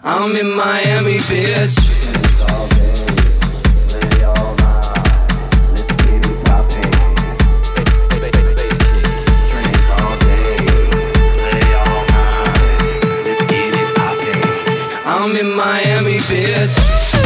I'm in Miami, bitch. All day, play all night. Let's get it poppin'. Drink all day, play all night. Let's get it poppin'. I'm in Miami, bitch.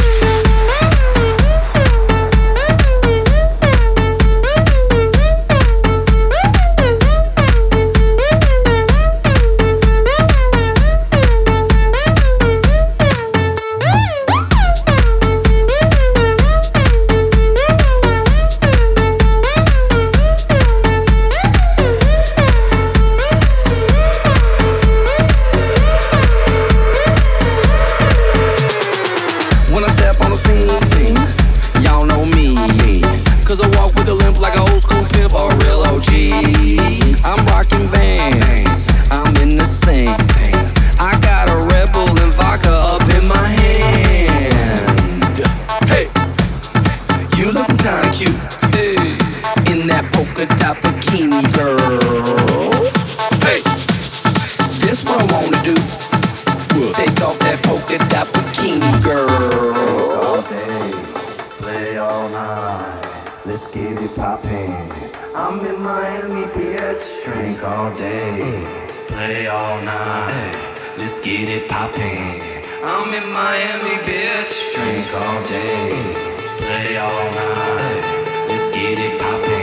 When I step on the scene, y'all know me. Cause I walk with a limp like an old school pimp or a real OG. I'm rocking Vans, I'm in the scene. I got a Red Bull and vodka up in my hand. Hey, you looking kinda cute, hey, in that polka dot bikini, girl. Hey, this what I wanna do. Take off that polka dot bikini, girl. All day, play all night. Let's get it poppin'. I'm in Miami, bitch. Drink all day, play all night. Let's get it poppin'. I'm in Miami, bitch. Drink all day, play all night. Let's get it poppin'.